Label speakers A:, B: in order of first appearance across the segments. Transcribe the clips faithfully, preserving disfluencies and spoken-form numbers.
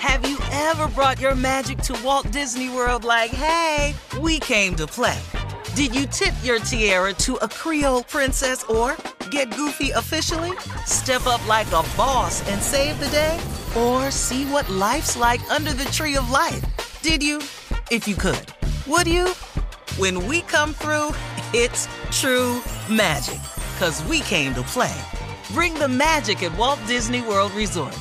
A: Have you ever brought your magic to Walt Disney World like, hey, we came to play? Did you tip your tiara to a Creole princess or get goofy officially? Step up like a boss and save the day? Or see what life's like under the tree of life? Did you? If you could. Would you? When we come through, it's true magic. 'Cause we came to play. Bring the magic at Walt Disney World Resort.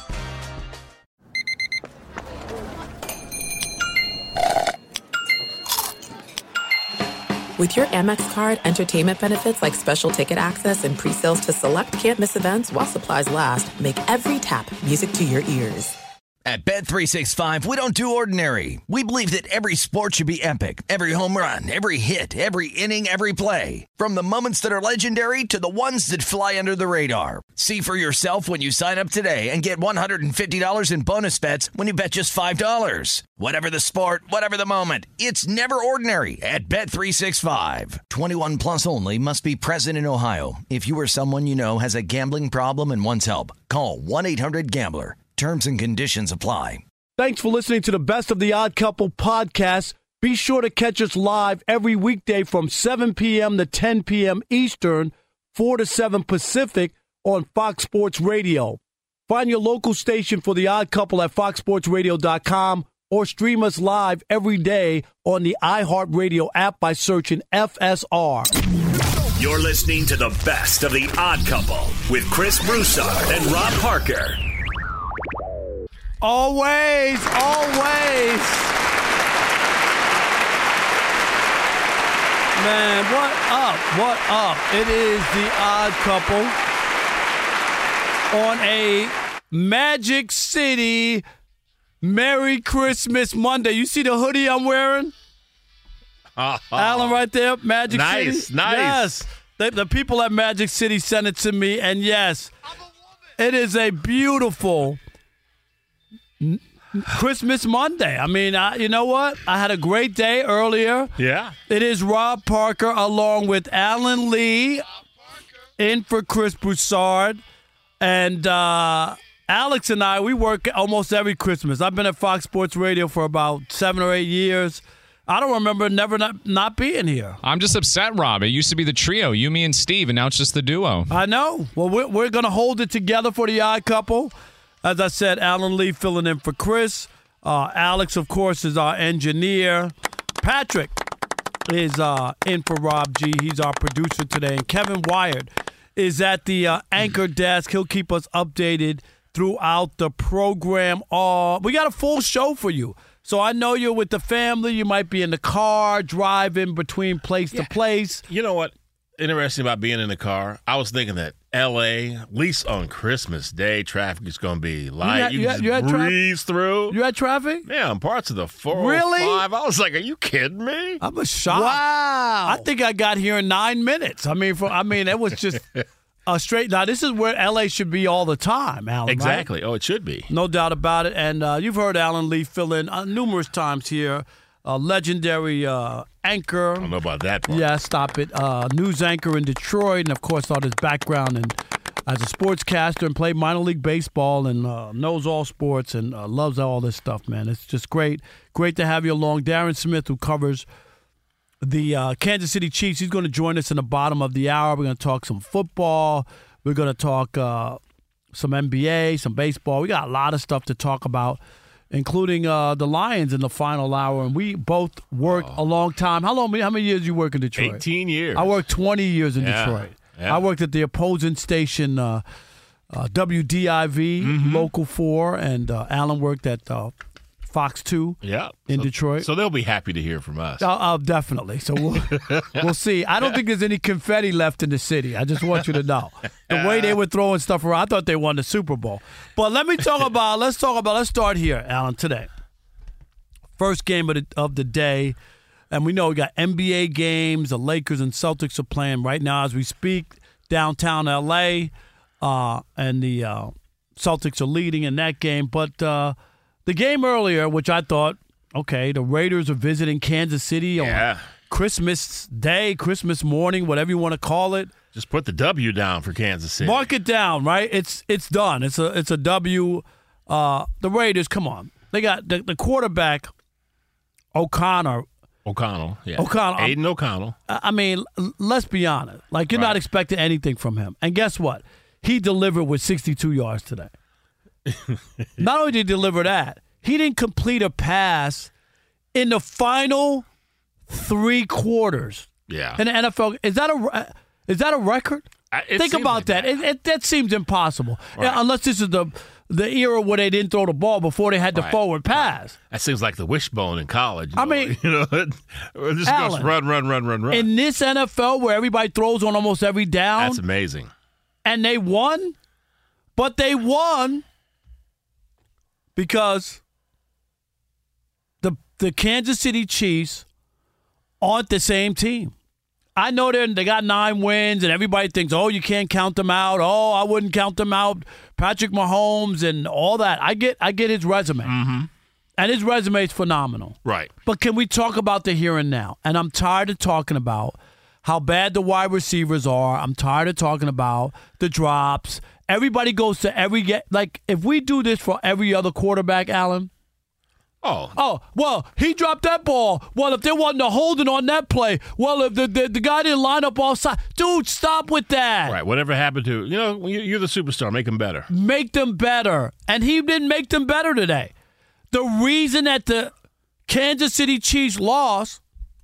B: With your Amex card, entertainment benefits like special ticket access and pre-sales to select can't-miss events while supplies last make every tap music to your ears.
C: At Bet three sixty-five, we don't do ordinary. We believe that every sport should be epic. Every home run, every hit, every inning, every play. From the moments that are legendary to the ones that fly under the radar. See for yourself when you sign up today and get one hundred fifty dollars in bonus bets when you bet just five dollars. Whatever the sport, whatever the moment, it's never ordinary at Bet three sixty-five. twenty-one plus only. Must be present in Ohio. If you or someone you know has a gambling problem and wants help, call one eight hundred gambler. Terms and conditions apply.
D: Thanks for listening to the Best of the Odd Couple podcast. Be sure to catch us live every weekday from seven p.m. to ten p.m. Eastern, four to seven Pacific on Fox Sports Radio. Find your local station for the Odd Couple at fox sports radio dot com or stream us live every day on the iHeartRadio app by searching F S R.
E: You're listening to the Best of the Odd Couple with Chris Broussard and Rob Parker.
D: Always, always. Man, what up? What up? It is the Odd Couple on a Magic City Merry Christmas Monday. You see the hoodie I'm wearing? Uh, uh, Alan right there, Magic
F: nice,
D: City.
F: Nice, nice.
D: Yes. The, the people at Magic City sent it to me, and yes, it is a beautiful Christmas Monday. I mean, I, you know what? I had a great day earlier.
F: Yeah.
D: It is Rob Parker along with Alan Lee in for Chris Broussard. And uh, Alex and I, we work almost every Christmas. I've been at Fox Sports Radio for about seven or eight years. I don't remember never not, not being here.
G: I'm just upset, Rob. It used to be the trio, you, me, and Steve, and now it's just the duo.
D: I know. Well, we're, we're going to hold it together for the Odd Couple. As I said, Alan Lee filling in for Chris. Uh, Alex, of course, is our engineer. Patrick is uh, in for Rob G. He's our producer today. And Kevin Wired is at the uh, anchor desk. He'll keep us updated throughout the program. Uh, we got a full show for you. So I know you're with the family. You might be in the car, driving between place yeah. to place.
F: You know what? Interesting about being in the car. I was thinking that L A, at least on Christmas Day, traffic is going to be light.
D: You, had,
F: you,
D: you,
F: can
D: had,
F: just
D: you had
F: breeze
D: tra-
F: through.
D: You had traffic?
F: Yeah, on parts of the four oh five.
D: Really?
F: I was like, are you kidding me?
D: I was shocked.
F: Wow.
D: I think I got here in nine minutes. I mean, for, I mean, it was just a straight. Now, this is where L A should be all the time, Alan.
F: Exactly.
D: Right?
F: Oh, it should be.
D: No doubt about it. And uh, you've heard Alan Lee fill in uh, numerous times here. A legendary uh, anchor.
F: I don't know about that part.
D: Yeah, stop it. Uh, news anchor in Detroit, and of course, all his background and as a sportscaster, and played minor league baseball, and uh, knows all sports, and uh, loves all this stuff, man. It's just great, great to have you along. Darren Smith, who covers the uh, Kansas City Chiefs, he's going to join us in the bottom of the hour. We're going to talk some football. We're going to talk uh, some N B A, some baseball. We got a lot of stuff to talk about, including uh, the Lions in the final hour. And we both worked oh. a long time. How long? How many years you work in Detroit?
F: eighteen years.
D: I worked twenty years in
F: yeah.
D: Detroit.
F: Yeah.
D: I worked at the opposing station, uh, uh, W D I V, mm-hmm. Local four, and uh, Alan worked at uh, Fox two
F: yeah.
D: in
F: so,
D: Detroit.
F: So they'll be happy to hear from us.
D: Uh, uh, definitely. So we'll, we'll see. I don't think there's any confetti left in the city. I just want you to know. The way they were throwing stuff around, I thought they won the Super Bowl. But let me talk about, let's talk about, let's start here, Alan, today. First game of the, of the day. And we know we got N B A games. The Lakers and Celtics are playing right now as we speak, downtown L A. Uh, and the uh, Celtics are leading in that game. But uh, the game earlier, which I thought, okay, the Raiders are visiting Kansas City
F: yeah.
D: on Christmas Day, Christmas morning, whatever you want to call it.
F: Just put the W down for Kansas City.
D: Mark it down, right? It's it's done. It's a it's a W. Uh, the Raiders, come on. They got the, the quarterback, O'Connor.
F: O'Connell, yeah.
D: O'Connell.
F: Aiden O'Connell.
D: I mean, let's be honest. Like, you're
F: Right.
D: not expecting anything from him. And guess what? He delivered with sixty-two yards today. Not only did he deliver that, he didn't complete a pass in the final three quarters.
F: Yeah.
D: In the N F L. Is that a, is that a record?
F: I- it
D: Think
F: seems
D: about
F: like
D: that.
F: that.
D: It, it, that seems impossible.
F: Right.
D: Yeah, unless this is the the era where they didn't throw the ball before they had the
F: Right.
D: forward pass.
F: That seems like the wishbone in college. You
D: I
F: know?
D: mean-
F: you know, it just
D: Alan,
F: goes run, run, run, run, run.
D: In this N F L where everybody throws on almost every down,
F: That's amazing.
D: and they won, but they won because the the Kansas City Chiefs aren't the same team. I know they they got nine wins, and everybody thinks, oh, you can't count them out. Oh, I wouldn't count them out. Patrick Mahomes and all that. I get I get his resume. Mm-hmm. And his resume is phenomenal.
F: Right.
D: But can we talk about the here and now? And I'm tired of talking about how bad the wide receivers are. I'm tired of talking about the drops. Everybody goes to every get. Like, if we do this for every other quarterback, Alan,
F: Oh,
D: oh, well, he dropped that ball. Well, if there wasn't a holding on that play, well, if the, the, the guy didn't line up all sides. Dude, stop with that.
F: right. Whatever happened to, you know, you- you're the superstar. Make them better.
D: Make them better. And he didn't make them better today. The reason that the Kansas City Chiefs lost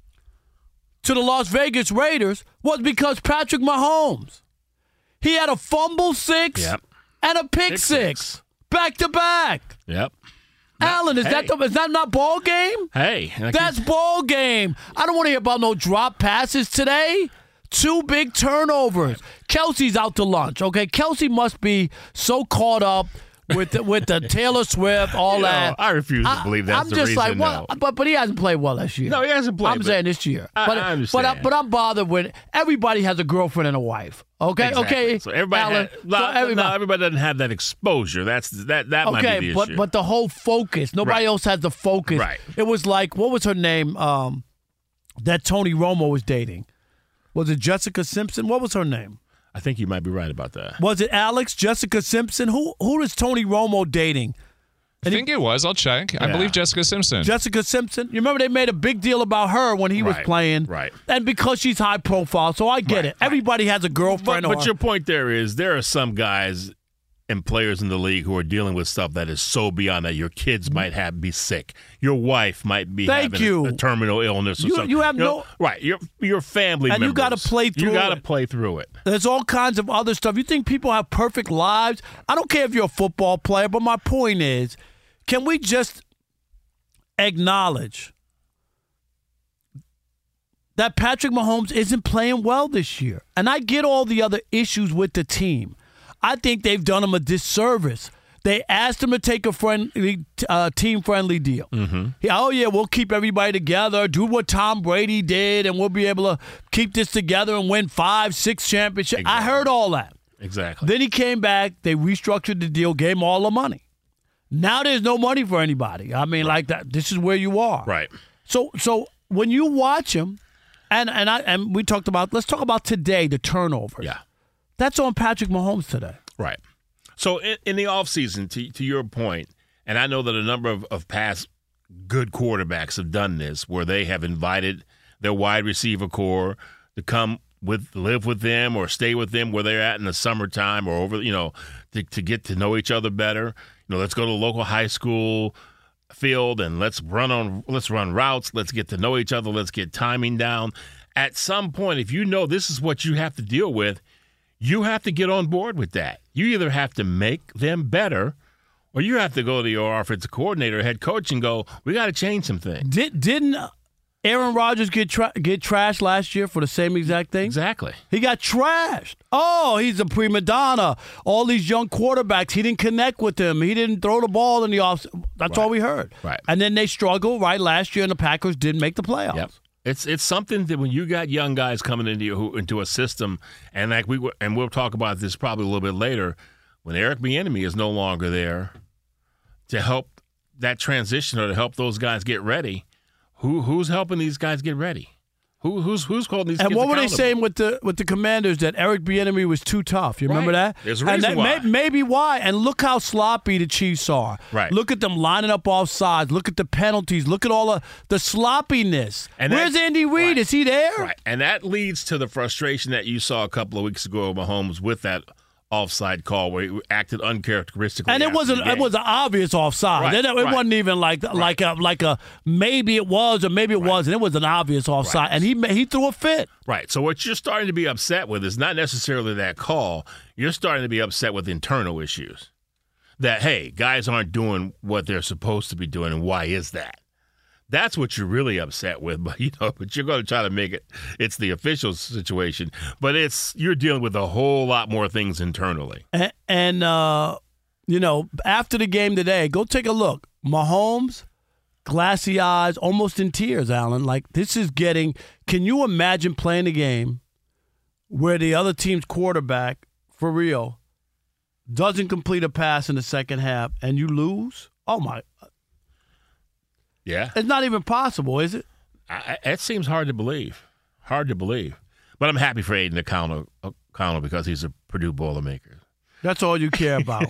D: to the Las Vegas Raiders was because Patrick Mahomes. He had a fumble six
F: Yep.
D: and a pick,
F: Pick
D: six.
F: six.
D: Back to back.
F: Yep.
D: Alan, is
F: hey.
D: that the, is that not ball game?
F: Hey. like
D: That's
F: you-
D: ball game. I don't want to hear about no drop passes today. Two big turnovers. Kelsey's out to lunch, okay? Kelsey must be so caught up with the, with the Taylor Swift, all
F: You know,
D: that.
F: I refuse to believe that's
D: I'm
F: the
D: just
F: reason,
D: like, well,
F: no.
D: but but he hasn't played well this year.
F: No, he hasn't played,
D: I'm
F: but-
D: saying this year.
F: I-
D: but,
F: I
D: But, I,
F: understand.
D: but I'm bothered with everybody has a girlfriend and a wife. Okay,
F: Exactly.
D: okay.
F: So everybody,
D: Alan,
F: had,
D: so
F: no,
D: everybody,
F: no, everybody doesn't have that exposure. That's that. That might
D: okay,
F: be the
D: but
F: issue.
D: but the whole focus. Nobody
F: Right.
D: else has the focus.
F: Right.
D: It was like, what was her name? Um, that Tony Romo was dating. Was it Jessica Simpson? What was her name?
F: I think you might be right about that.
D: Was it Alex? Jessica Simpson? Who who is Tony Romo dating?
G: I think it was. I'll check. I
F: Yeah.
G: believe Jessica Simpson.
D: Jessica Simpson. You remember they made a big deal about her when he was
F: Right,
D: playing.
F: right.
D: And because she's high profile, so I get
F: Right,
D: it. Everybody has a
F: But,
D: girlfriend
F: but
D: or
F: your point there is there are some guys and players in the league who are dealing with stuff that is so beyond that. Your kids might have be sick. Your wife might be
D: Thank
F: having
D: you.
F: a terminal illness or
D: You-
F: something.
D: you have
F: know,
D: no-
F: right. Your your family
D: And you
F: members.
D: gotta play through
F: You got to
D: it.
F: play through it.
D: There's all kinds of other stuff. You think people have perfect lives? I don't care if you're a football player, but my point is, can we just acknowledge that Patrick Mahomes isn't playing well this year? And I get all the other issues with the team. I think they've done him a disservice. They asked him to take a friendly, uh, team-friendly deal. Mm-hmm. He, oh, yeah, we'll keep everybody together, do what Tom Brady did, and we'll be able to keep this together and win five, six championships. I
F: Exactly.
D: heard all that.
F: Exactly.
D: Then he came back. They restructured the deal, gave him all the money. Now there's no money for anybody. I mean, like that. This is where you are.
F: Right.
D: So, so when you watch him, and and I and we talked about. Let's talk about today. The turnovers.
F: Yeah.
D: That's on Patrick Mahomes today.
F: Right. So in, in the offseason, to, to your point, and I know that a number of, of past good quarterbacks have done this, where they have invited their wide receiver core to come with live with them or stay with them where they're at in the summertime or over, you know, to, to get to know each other better. You know, let's go to the local high school field and let's run on let's run routes, let's get to know each other, let's get timing down. At some point, if you know this is what you have to deal with, you have to get on board with that. You either have to make them better or you have to go to your offensive coordinator, head coach, and go, we got to change some things.
D: Did didn't Aaron Rodgers get tra- get trashed last year for the same exact thing?
F: Exactly.
D: He got trashed. Oh, he's a prima donna. All these young quarterbacks, he didn't connect with them. He didn't throw the ball in the off. That's
F: Right.
D: all we heard.
F: Right.
D: And then they struggled, right, last year, and the Packers didn't make the playoffs.
F: Yep. It's it's something that when you got young guys coming into your, who- into a system, and like we were, and we'll talk about this probably a little bit later, when Eric Bieniemy is no longer there to help that transition or to help those guys get ready, who who's helping these guys get ready? Who, who's who's holding these
D: and
F: kids
D: what were they
F: accountable?
D: saying with the with the Commanders that Eric Bieniemy was too tough? You remember
F: Right.
D: that?
F: There's a
D: and
F: reason
D: that
F: why.
D: May, maybe why. And look how sloppy the Chiefs are.
F: Right.
D: Look at them lining up off sides. Look at the penalties. Look at all the, the sloppiness.
F: And
D: Where's
F: that-
D: Andy Reid?
F: right.
D: Is he there?
F: Right, and that leads to the frustration that you saw a couple of weeks ago of Mahomes with that offside call where he acted uncharacteristically.
D: And it
F: after
D: wasn't.
F: the game.
D: It was an obvious offside.
F: Right,
D: it it
F: right.
D: wasn't even like like a like a maybe it was or maybe it wasn't. It was an obvious offside,
F: Right.
D: and he ma- he threw a fit.
F: Right. So what you're starting to be upset with is not necessarily that call. You're starting to be upset with internal issues. That, hey, guys aren't doing what they're supposed to be doing, and why is that? That's what you're really upset with. But you know, but you're going to try to make it it's the official situation. But it's you're dealing with a whole lot more things internally.
D: And, and uh, you know, after the game today, go take a look. Mahomes, glassy eyes, almost in tears, Alan. Like, this is getting – can you imagine playing a game where the other team's quarterback, for real, doesn't complete a pass in the second half and you lose? Oh, my –
F: Yeah.
D: it's not even possible, is it?
F: I, it seems hard to believe. Hard to believe. But I'm happy for Aiden O'Connell, O'Connell because he's a Purdue Boilermaker.
D: That's all you care about.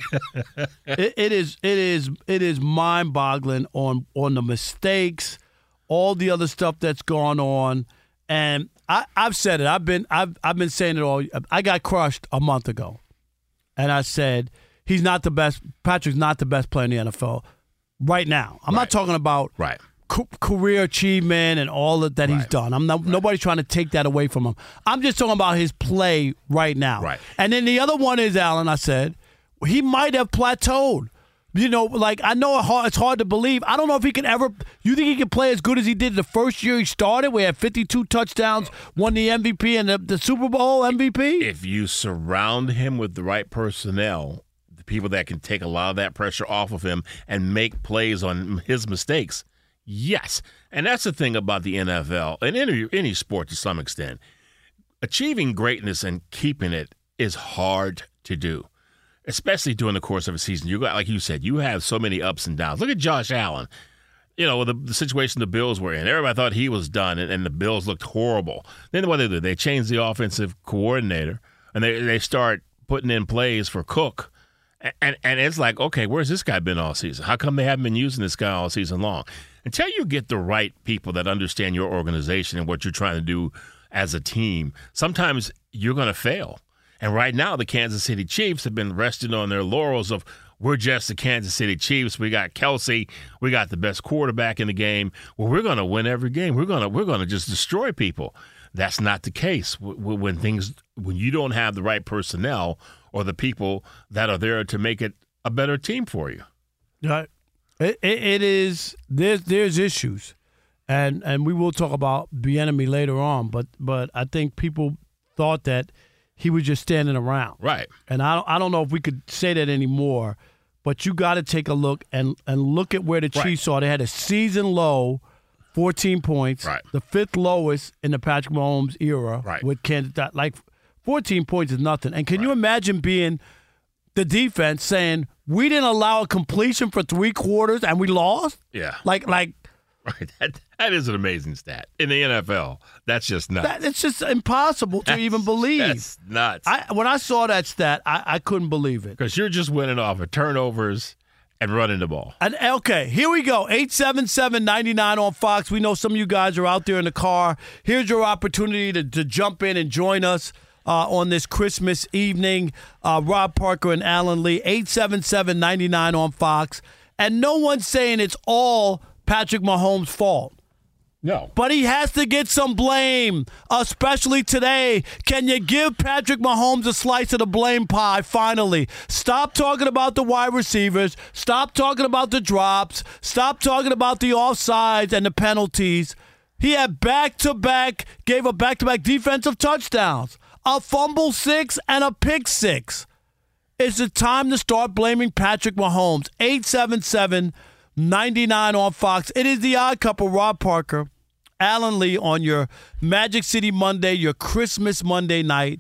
D: it, it is it is it is mind-boggling on on the mistakes, all the other stuff that's gone on, and I, I've said it. I've been I've I've been saying it all. I got crushed a month ago, and I said he's not the best. Patrick's not the best player in the N F L right now. I'm
F: Right.
D: not talking about
F: Right.
D: ca- career achievement and all that, that he's
F: Right.
D: done. I'm not,
F: Right.
D: nobody's trying to take that away from him. I'm just talking about his play right now.
F: Right.
D: And then the other one is, Alan, I said, he might have plateaued. You know, like, I know it hard, it's hard to believe. I don't know if he can ever – you think he can play as good as he did the first year he started, where he had fifty-two touchdowns, won the M V P and the, the Super Bowl M V P?
F: If you surround him with the right personnel, the people that can take a lot of that pressure off of him and make plays on his mistakes, yes. And that's the thing about the N F L and any, any sport to some extent. Achieving greatness and keeping it is hard to do, especially during the course of a season. You got, like you said, you have so many ups and downs. Look at Josh Allen. You know, the, the situation the Bills were in. Everybody thought he was done, and, and the Bills looked horrible. Then what they do? They changed the offensive coordinator, and they they start putting in plays for Cook. And, and and it's like, okay, where's this guy been all season? How come they haven't been using this guy all season long? Until you get the right people that understand your organization and what you're trying to do as a team, sometimes you're going to fail. And right now, the Kansas City Chiefs have been resting on their laurels of, we're just the Kansas City Chiefs. We got Kelsey. We got the best quarterback in the game. Well, we're going to win every game. We're going to we're going to just destroy people. That's not the case when things when you don't have the right personnel or the people that are there to make it a better team for you.
D: Right. It, it, it is there's there's issues, and and we will talk about Bieniemy later on. But but I think people thought that he was just standing around,
F: right?
D: And I don't, I don't know if we could say that anymore. But you got to take a look and and look at where the Chiefs
F: right.
D: are. They had a season low, fourteen points,
F: right?
D: The fifth lowest in the Patrick Mahomes era,
F: right?
D: With Kansas, like fourteen points is nothing. And can right. you imagine being the defense saying, we didn't allow a completion for three quarters and we lost?
F: Yeah.
D: Like, like,
F: right. That, that is an amazing stat. In the N F L, that's just nuts.
D: That, it's just impossible to
F: that's,
D: even believe.
F: That's nuts.
D: I, when I saw that stat, I, I couldn't believe it.
F: Because you're just winning off of turnovers and running the ball.
D: And okay, here we go. eight seven seven, nine nine on Fox. We know some of you guys are out there in the car. Here's your opportunity to, to jump in and join us. Uh, on this Christmas evening, uh, Rob Parker and Alan Lee, eight seven seven, nine nine on Fox. And no one's saying it's all Patrick Mahomes' fault.
F: No.
D: But he has to get some blame, especially today. Can you give Patrick Mahomes a slice of the blame pie, finally? Stop talking about the wide receivers. Stop talking about the drops. Stop talking about the offsides and the penalties. He had back-to-back, gave a back-to-back defensive touchdowns. A fumble six and a pick six. It's the time to start blaming Patrick Mahomes. eight seven seven, nine nine on Fox. It is the Odd Couple, Rob Parker, Alan Lee on your Magic City Monday, your Christmas Monday night.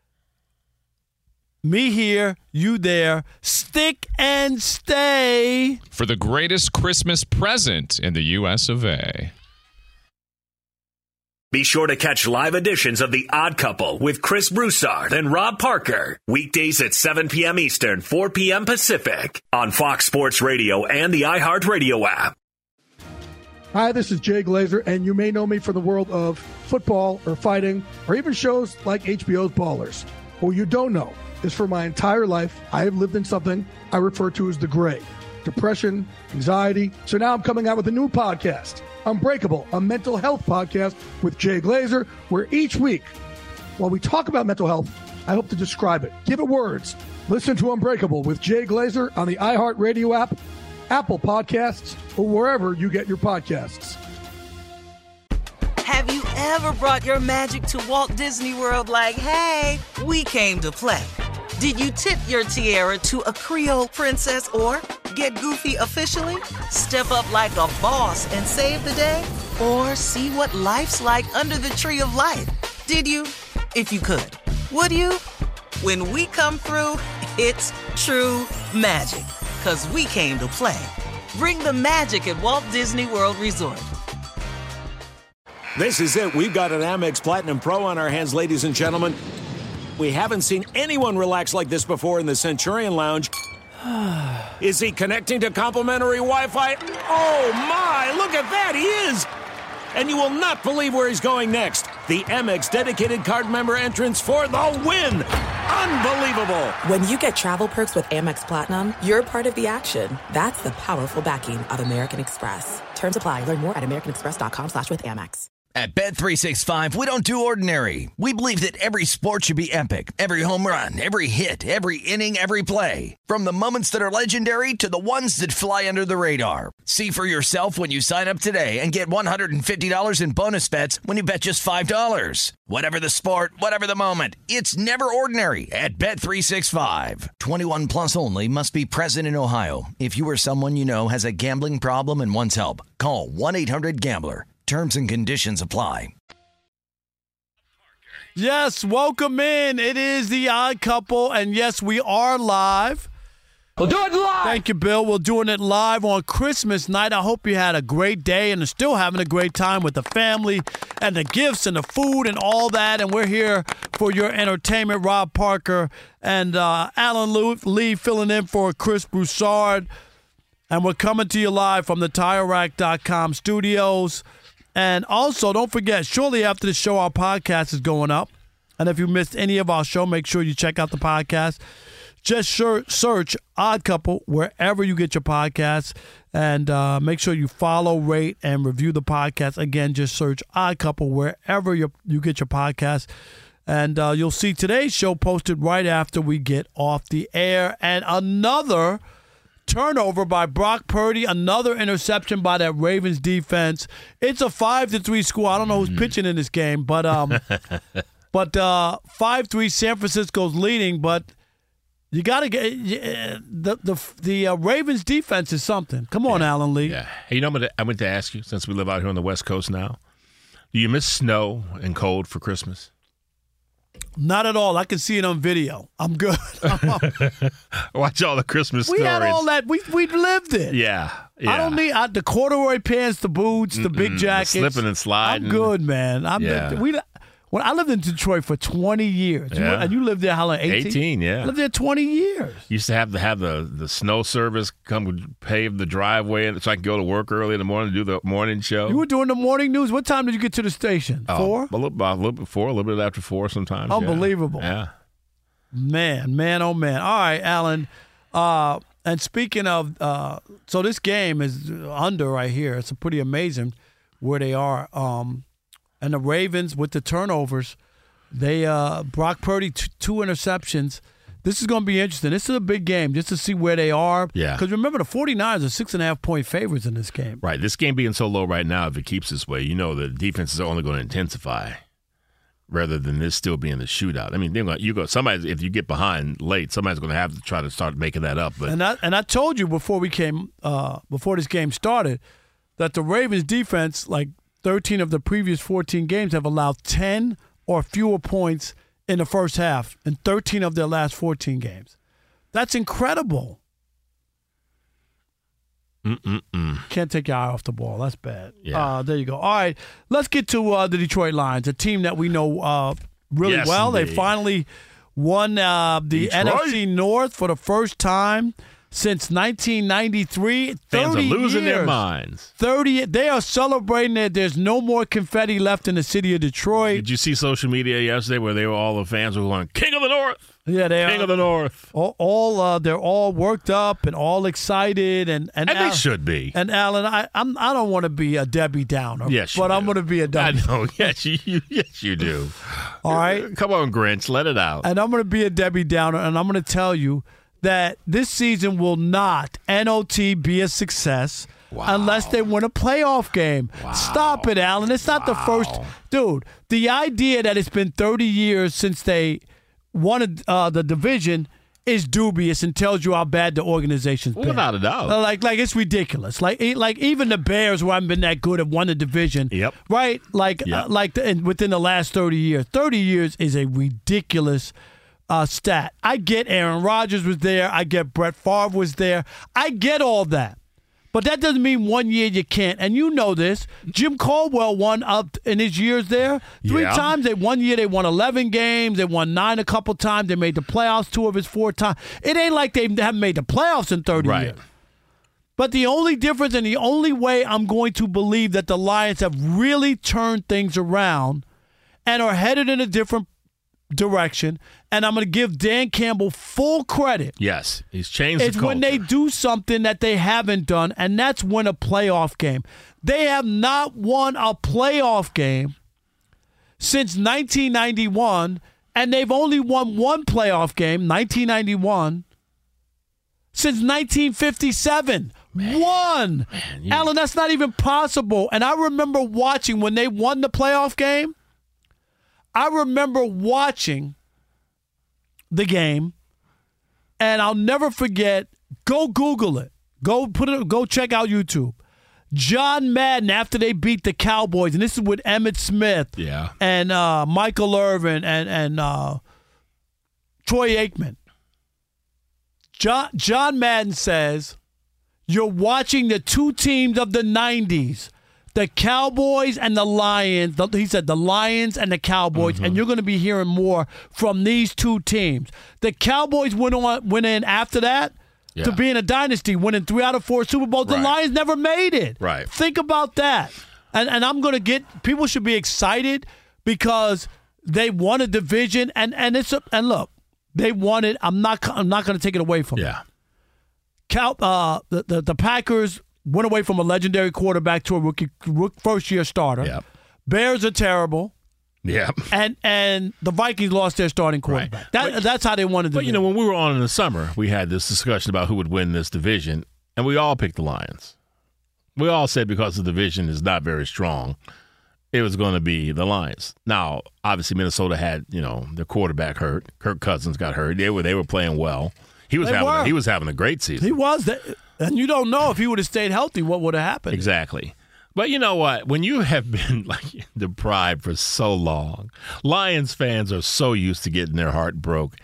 D: Me here, you there. Stick and stay.
G: For the greatest Christmas present in the U S of A.
E: Be sure to catch live editions of The Odd Couple with Chris Broussard and Rob Parker. Weekdays at seven p.m. Eastern, four p.m. Pacific on Fox Sports Radio and the iHeartRadio app.
H: Hi, this is Jay Glazer, and you may know me from the world of football or fighting or even shows like H B O's Ballers. What you don't know is for my entire life, I have lived in something I refer to as the gray. Depression, anxiety. So now I'm coming out with a new podcast, Unbreakable, a mental health podcast with Jay Glazer, where each week, while we talk about mental health, I hope to describe it, give it words. Listen to Unbreakable with Jay Glazer on the iHeartRadio app, Apple Podcasts, or wherever you get your podcasts.
A: Have you ever brought your magic to Walt Disney World like, hey, we came to play? Did you tip your tiara to a Creole princess or get goofy officially? Step up like a boss and save the day? Or see what life's like under the tree of life? Did you? If you could. Would you? When we come through, it's true magic. 'Cause we came to play. Bring the magic at Walt Disney World Resort.
I: This is it. We've got an Amex Platinum Pro on our hands, ladies and gentlemen. We haven't seen anyone relax like this before in the Centurion Lounge. Is he connecting to complimentary Wi-Fi? Oh, my. Look at that. He is. And you will not believe where he's going next. The Amex dedicated card member entrance for the win. Unbelievable.
B: When you get travel perks with Amex Platinum, you're part of the action. That's the powerful backing of American Express. Terms apply. Learn more at americanexpress.com slash with Amex.
C: At Bet three sixty-five, we don't do ordinary. We believe that every sport should be epic. Every home run, every hit, every inning, every play. From the moments that are legendary to the ones that fly under the radar. See for yourself when you sign up today and get one hundred fifty dollars in bonus bets when you bet just five dollars. Whatever the sport, whatever the moment, it's never ordinary at Bet three sixty-five. twenty-one plus only. Must be present in Ohio. If you or someone you know has a gambling problem and wants help, call one eight hundred gambler. Terms and conditions apply.
D: Yes, welcome in. It is The Odd Couple, and yes, we are live.
J: We'll do it live.
D: Thank you, Bill. We're doing it live on Christmas night. I hope you had a great day and are still having a great time with the family and the gifts and the food and all that. And we're here for your entertainment. Rob Parker and uh, Alan Lee filling in for Chris Broussard. And we're coming to you live from the Tire Rack dot com studios. And also, don't forget, shortly after the show, our podcast is going up. And if you missed any of our show, make sure you check out the podcast. Just search Odd Couple wherever you get your podcasts. And uh, make sure you follow, rate, and review the podcast. Again, just search Odd Couple wherever you, you get your podcast. And uh, you'll see today's show posted right after we get off the air. And another turnover by Brock Purdy, another interception by that Ravens defense. It's a five to three score. I don't know who's pitching in this game, but um, but uh, five three San Francisco's leading. But you got to get uh, the the the uh, Ravens defense is something. Come on,
F: yeah.
D: Alan Lee.
F: Yeah. Hey, you know, I'm gonna, I went to ask you, since we live out here on the West Coast now, do you miss snow and cold for Christmas?
D: Not at all. I can see it on video. I'm good.
F: Watch all the Christmas
D: we
F: stories.
D: We had all that. We we lived it.
F: Yeah. yeah.
D: I don't need I, the corduroy pants, the boots, the Mm-mm, big jackets.
F: The slipping and sliding.
D: I'm good, man. I'm
F: yeah.
D: we. When I lived in Detroit for twenty years,
F: yeah.
D: you, and you lived there how long? eighteen?
F: eighteen, yeah.
D: I lived there twenty years.
F: Used to have to have the, the snow service come pave the driveway so I could go to work early in the morning to do the morning show.
D: You were doing the morning news. What time did you get to the station?
F: Oh,
D: Four?
F: A little, about a little before, a little bit after four sometimes.
D: Unbelievable.
F: Yeah. yeah.
D: Man, man, oh man. All right, Alan. Uh, and speaking of, uh, so this game is under right here. It's pretty amazing where they are. Um, and the Ravens with the turnovers. They uh, Brock Purdy, t- two interceptions. This is going to be interesting. This is a big game just to see where they are.
F: Yeah.
D: Because remember, the 49ers are six and a half point favorites in this game.
F: Right. This game being so low right now, if it keeps this way, you know the defenses are only going to intensify rather than this still being the shootout. I mean, you go somebody if you get behind late, somebody's going to have to try to start making that up. But
D: and I and I told you before we came uh, before this game started that the Ravens defense, like thirteen of the previous fourteen games, have allowed ten or fewer points in the first half in thirteen of their last fourteen games. That's incredible.
F: Mm-mm-mm. Mm.
D: Can't take your eye off the ball. That's bad.
F: Yeah.
D: Uh, there you go. All right, let's get to uh, the Detroit Lions, a team that we know uh, really
F: Yes,
D: well.
F: indeed.
D: They finally won uh, the
F: Detroit.
D: N F C North for the first time since nineteen ninety-three.
F: Fans are losing
D: years.
F: their minds.
D: thirty. They are celebrating it. There's no more confetti left in the city of Detroit.
F: Did you see social media yesterday where they were all the fans were going, King of the North?
D: Yeah, they
F: King
D: are.
F: of the North.
D: All, all uh, they're all worked up and all excited, and and,
F: And
D: Al-
F: they should be.
D: And Alan, I I'm, I don't want to be a Debbie Downer.
F: Yes, you
D: but
F: do.
D: I'm going to be a
F: I
D: Debbie.
F: know. Yes, you, you, yes, you do.
D: All right,
F: Come on, Grinch. Let it out.
D: and I'm going to be a Debbie Downer, and I'm going to tell you that this season will not N O T be a success.
F: Wow.
D: Unless they win a playoff game.
F: Wow.
D: Stop it, Alan. It's not the first. Dude, the idea that it's been thirty years since they won uh, the division is dubious and tells you how bad the organization's been.
F: Without a doubt.
D: Uh, Like, like it's ridiculous. Like, e- like even the Bears, who haven't been that good, have won the division.
F: Yep.
D: Right. Like,
F: Yep.
D: uh, like the, and within the last thirty years. Thirty years is a ridiculous uh, stat. I get Aaron Rodgers was there. I get Brett Favre was there. I get all that. But that doesn't mean one year you can't. And you know this. Jim Caldwell won up in his years there. Three
F: Yeah.
D: times. They one year they won eleven games. They won nine a couple times. They made the playoffs two of his four times. It ain't like they haven't made the playoffs in thirty
F: Right.
D: years. But the only difference and the only way I'm going to believe that the Lions have really turned things around and are headed in a different direction, and I'm going to give Dan Campbell full credit.
F: Yes, he's changed
D: It's
F: the culture.
D: when they do something that they haven't done, and that's win a playoff game. They have not won a playoff game since nineteen ninety-one, and they've only won one playoff game, nineteen ninety-one, since nineteen fifty-seven. One.
F: you-
D: Alan, that's not even possible. And I remember watching when they won the playoff game. I remember watching the game, and I'll never forget. Go Google it. Go put it. Go check out YouTube. John Madden after they beat the Cowboys, and this is with Emmitt Smith,
F: Yeah.
D: and uh, Michael Irvin and and uh, Troy Aikman. John John Madden says, "You're watching the two teams of the nineties." The Cowboys and the Lions. The, he said the Lions and the Cowboys,
F: Mm-hmm.
D: and you're going to be hearing more from these two teams. The Cowboys went on, went in after that
F: Yeah.
D: to being a dynasty, winning three out of four Super Bowls. The
F: Right.
D: Lions never made it.
F: Right.
D: Think about that. And and I'm going to get people should be excited because they won a division, and and it's a, and look, they won it. I'm not I'm not going to take it away from them.
F: Yeah.
D: Cal, uh, the, the the Packers went away from a legendary quarterback to a rookie, rookie first year starter.
F: Yep.
D: Bears are terrible,
F: Yeah.
D: and and the Vikings lost their starting quarterback. That
F: But-
D: that's how they won the
F: But, you
D: division.
F: know, when we were on in the summer, we had this discussion about who would win this division, and we all picked the Lions. We all said because the division is not very strong, it was going to be the Lions. Now, obviously, Minnesota had, you know, their quarterback hurt. Kirk Cousins got hurt. They were they were playing well. He was
D: They
F: having
D: were.
F: a, he was having a great season.
D: he was that, and you don't know if he would have stayed healthy, what would have happened.
F: Exactly. But you know what? When you have been like deprived for so long, Lions fans are so used to getting their heart broke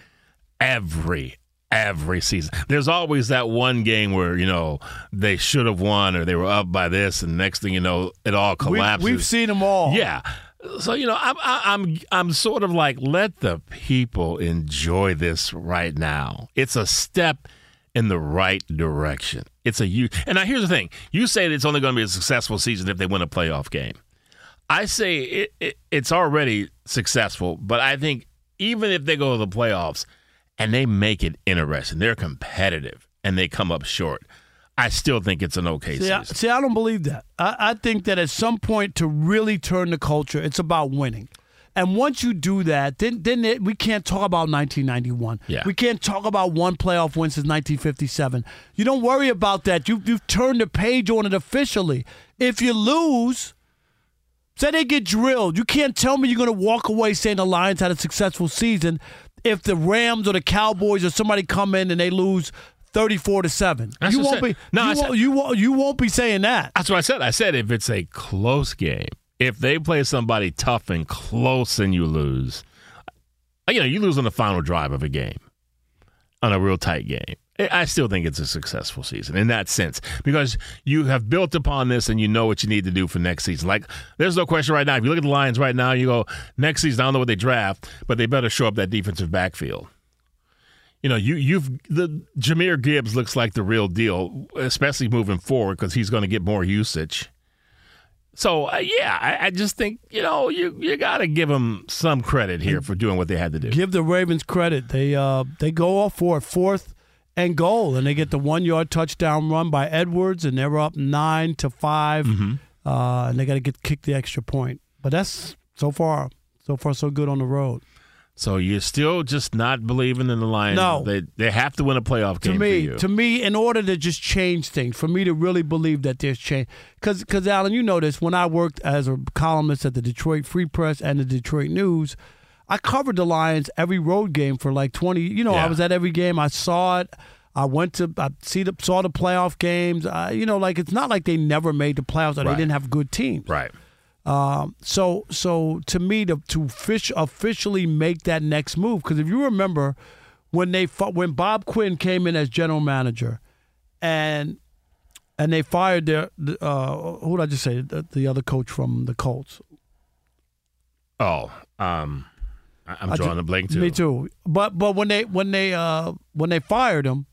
F: every every season. There's always that one game where, you know, they should have won or they were up by this, and next thing you know, it all
D: We,
F: collapses.
D: we've seen them all.
F: Yeah. So, you know, I'm I'm I'm sort of like, let the people enjoy this right now. It's a step in the right direction. It's a you. And now here's the thing: you say that it's only going to be a successful season if they win a playoff game. I say it, it, it's already successful, but I think even if they go to the playoffs and they make it interesting, they're competitive, and they come up short, I still think it's an okay
D: See, I,
F: season.
D: see, I don't believe that. I, I think that at some point to really turn the culture, it's about winning. And once you do that, then then it, we can't talk about nineteen ninety-one.
F: Yeah.
D: We can't talk about one playoff win since nineteen fifty-seven. You don't worry about that. You, you've turned the page on it officially. If you lose, say they get drilled, you can't tell me you're going to walk away saying the Lions had a successful season if the Rams or the Cowboys or somebody come in and they lose thirty-four to seven.
F: That's
D: You
F: what I
D: won't
F: said.
D: be.
F: No, I
D: you,
F: said-
D: won't, you won't. You won't be saying that.
F: That's what I said. I said if it's a close game, if they play somebody tough and close and you lose, you know, you lose on the final drive of a game, on a real tight game. I still think it's a successful season in that sense because you have built upon this and you know what you need to do for next season. Like, there's no question right now. If you look at the Lions right now, you go, next season, I don't know what they draft, but they better show up that defensive backfield. You know, you, you've the Jahmyr Gibbs looks like the real deal, especially moving forward because he's going to get more usage. So, uh, yeah, I, I just think, you know, you you got to give them some credit here for doing what they had to do. Give
D: the Ravens credit. They uh, they go off for it, fourth and goal, and they get the one-yard touchdown run by Edwards, and they're up nine to five,
F: mm-hmm.
D: uh, and they got to get kick the extra point. But that's so far, so far so good on the road.
F: So you're still just not believing in the Lions?
D: No.
F: They they have to win a playoff game
D: to me,
F: for you.
D: To me, in order to just change things, for me to really believe that there's change. Because, because Alan, you know this, when I worked as a columnist at the Detroit Free Press and the Detroit News, I covered the Lions every road game for like twenty. You know,
F: yeah.
D: I was at every game. I saw it. I went to, I see the, saw the playoff games. I, you know, like it's not like they never made the playoffs or
F: right.
D: they didn't have good teams.
F: Right.
D: Um, so, so to me, to to fish, officially make that next move, because if you remember when they when Bob Quinn came in as general manager, and and they fired their uh, who did I just say the, the other coach from the Colts?
F: Oh, um, I'm drawing
D: just,
F: a blank too.
D: Me too. But but when they when they uh, when they fired him,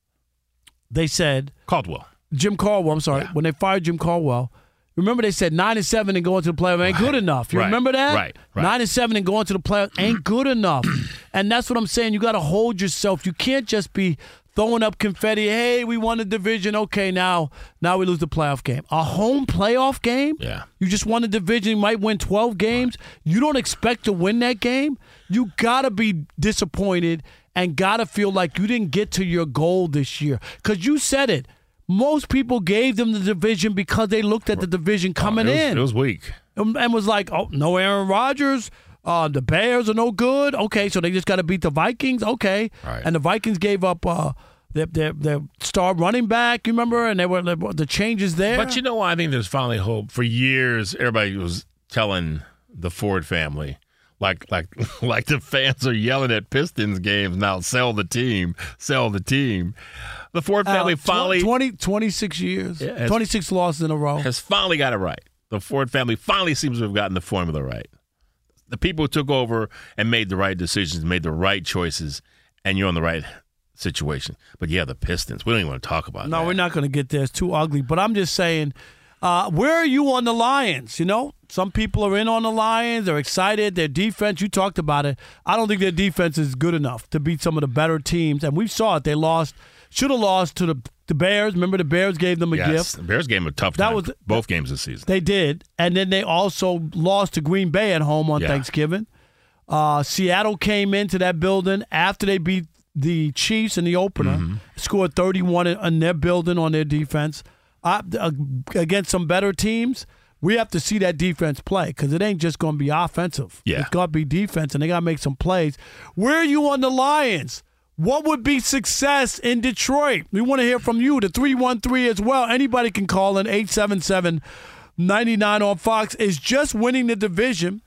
D: they said
F: Caldwell,
D: Jim Caldwell. I'm sorry.
F: Yeah.
D: When they fired Jim Caldwell. Remember they said nine and seven and going to the playoffs ain't
F: right.
D: good enough. You
F: right.
D: remember that?
F: Right. right.
D: Nine and seven and going to the playoffs ain't good enough. And that's what I'm saying. You got to hold yourself. You can't just be throwing up confetti. Hey, we won the division. Okay, now now we lose the playoff game. A home playoff game?
F: Yeah.
D: You just won the division. You might win twelve games. Right. You don't expect to win that game. You got to be disappointed and got to feel like you didn't get to your goal this year. Because you said it. Most people gave them the division because they looked at the division coming
F: oh, it was,
D: in.
F: It was weak.
D: And, and was like, oh, no Aaron Rodgers. Uh, the Bears are no good. Okay, so they just got to beat the Vikings. Okay.
F: Right.
D: And the Vikings gave up uh, their, their, their star running back, you remember? And they were the changes there.
F: But you know what? I think there's finally hope. For years, everybody was telling the Ford family, like like like the fans are yelling at Pistons games now, sell the team, sell the team. The Ford family uh, finally
D: twenty, twenty-six years,
F: yeah, has,
D: twenty-six losses in a row,
F: has finally got it right. The Ford family finally seems to have gotten the formula right. The people who took over and made the right decisions, made the right choices, and you're in the right situation. But yeah, the Pistons, we don't even want to talk about
D: no,
F: that.
D: No, we're not going to get there. It's too ugly. But I'm just saying, uh, where are you on the Lions? You know, some people are in on the Lions. They're excited. Their defense, you talked about it. I don't think their defense is good enough to beat some of the better teams. And we saw it. They lost. Should have lost to the the Bears. Remember, the Bears gave them a
F: yes,
D: gift.
F: The Bears gave them a tough
D: that
F: time.
D: Was,
F: both games this season.
D: They did. And then they also lost to Green Bay at home on
F: yeah.
D: Thanksgiving. Uh, Seattle came into that building after they beat the Chiefs in the opener,
F: mm-hmm.
D: scored thirty-one in, in their building on their defense. Uh, uh, against some better teams, we have to see that defense play because it ain't just going to be offensive.
F: Yeah.
D: It's got to be defense, and they got to make some plays. Where are you on the Lions? What would be success in Detroit? We want to hear from you. The three one three as well. Anybody can call in eight seven seven, nine nine on Fox. Is just winning the division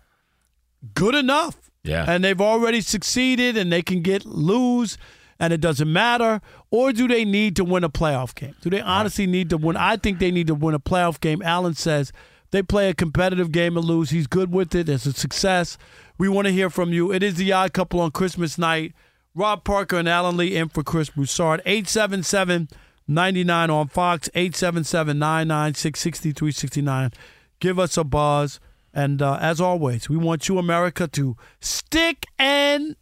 D: good enough?
F: Yeah.
D: And they've already succeeded and they can get lose and it doesn't matter? Or do they need to win a playoff game? Do they honestly need to win? I think they need to win a playoff game. Alan says they play a competitive game and lose. He's good with it. It's a success. We want to hear from you. It is the Odd Couple on Christmas night. Rob Parker and Alan Lee in for Chris Broussard. eight seven seven, nine nine on Fox, eight seven seven, nine nine six, six three six nine. Give us a buzz. And uh, as always, we want you, America, to stick and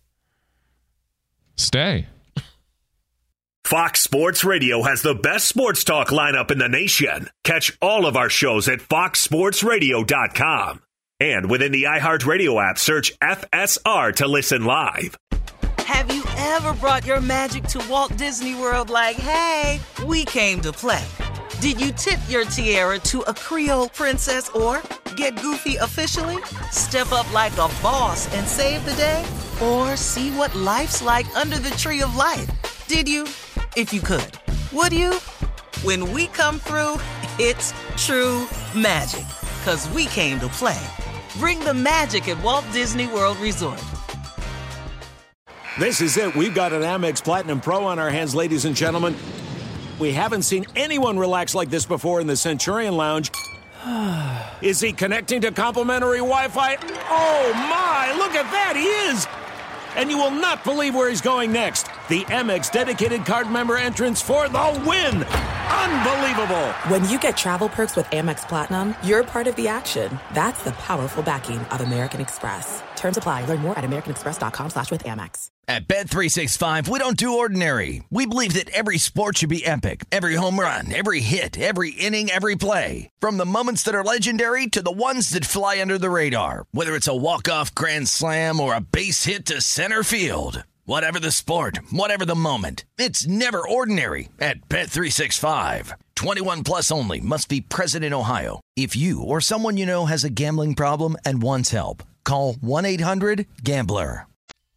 G: stay.
E: Fox Sports Radio has the best sports talk lineup in the nation. Catch all of our shows at fox sports radio dot com. And within the iHeartRadio app, search F S R to listen live.
A: Have you ever brought your magic to Walt Disney World like, hey, we came to play? Did you tip your tiara to a Creole princess or get goofy officially? Step up like a boss and save the day? Or see what life's like under the tree of life? Did you? If you could. Would you? When we come through, it's true magic. 'Cause we came to play. Bring the magic at Walt Disney World Resort.
I: This is it. We've got an Amex Platinum Pro on our hands, ladies and gentlemen. We haven't seen anyone relax like this before in the Centurion Lounge. Is he connecting to complimentary Wi-Fi? Oh, my! Look at that! He is! And you will not believe where he's going next. The Amex dedicated card member entrance for the win! Unbelievable!
B: When you get travel perks with Amex Platinum, you're part of the action. That's the powerful backing of American Express. Terms apply. Learn more at americanexpress.com slash with Amex.
C: At Bet three sixty-five, we don't do ordinary. We believe that every sport should be epic. Every home run, every hit, every inning, every play. From the moments that are legendary to the ones that fly under the radar. Whether it's a walk-off grand slam or a base hit to center field. Whatever the sport, whatever the moment. It's never ordinary at Bet three sixty-five. twenty-one plus only. Must be present in Ohio. If you or someone you know has a gambling problem and wants help, call one eight hundred gambler.